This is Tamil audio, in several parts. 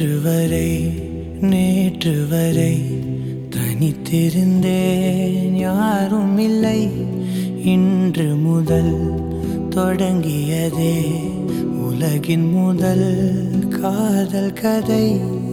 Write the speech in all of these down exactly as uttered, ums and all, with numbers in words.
நேற்று வரை நேற்று வரை தனித்திருந்தேன், யாரும் இல்லை. இன்று முதல் தொடங்கியதே உலகின் முதல் காதல் கதை.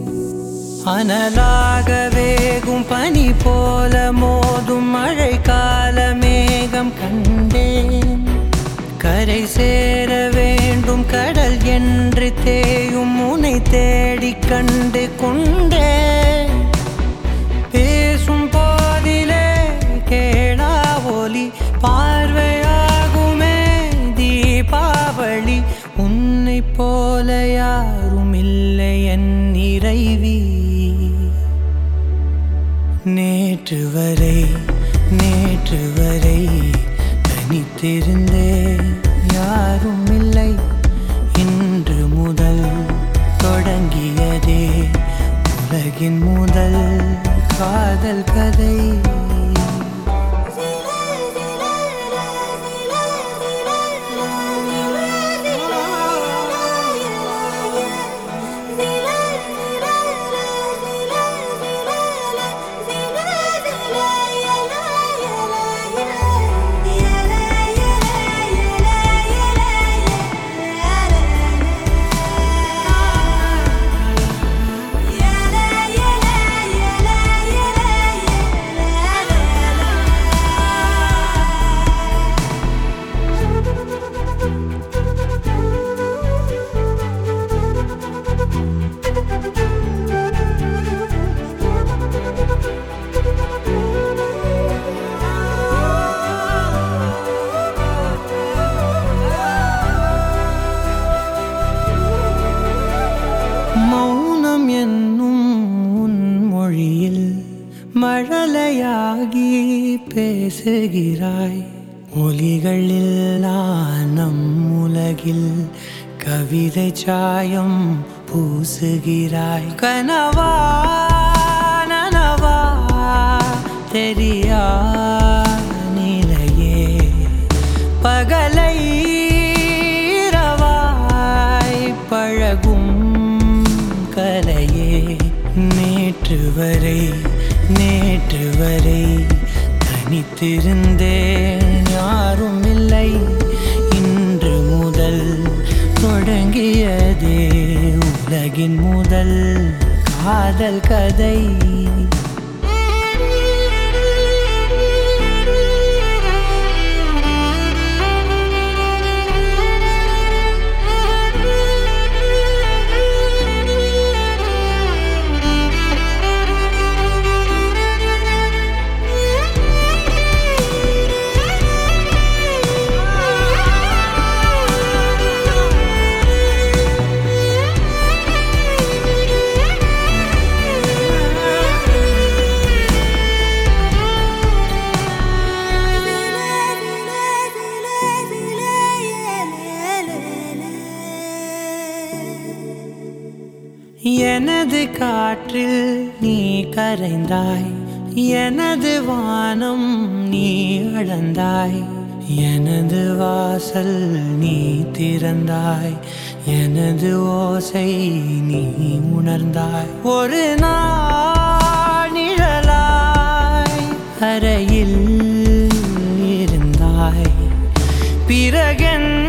அனலாக வேகும் பனி போல மோதும் மழை கால மேகம் கண்டேன். கரை சேர வேண்டும் கடல் என்று தேயும் உனை தேடி கண்டு கொண்டேன். பேசும் போதிலே கேளா ஒலி பார்வையாகுமே தீபாவளி. உன்னை போல யாரும் இல்லை என் இறைவி. நேற்று வரை நேற்று வரை தனித்திருந்தேன், யாரும் இல்லை. இன்று முதல் தொடங்கியதே உலகின் முதல் காதல் கதை. மௌனம் என்னும் உன் மொழியில் மழலையாகி பேசுகிறாய். ஒலிகளில் நம் உலகில் கவிதை சாயம் பூசுகிறாய். கனவா நனவா தெரியா நிலையே பகலை இரவாய் பழகும் கலையே. நேற்று வரை நேற்று வரை தனித்திருந்தேன், யாரும் இல்லை. இன்று முதல் தொடங்கியதே உலகின் முதல் காதல் கதை. எனது காற்றில் நீ கரைந்தாய், எனது வானம் நீ அளந்தாய். எனது வாசல் நீ திறந்தாய், எனது ஓசை நீ உணர்ந்தாய். ஒரு நாள் நிழலாய் அறையில் இருந்தாய், பிறகென்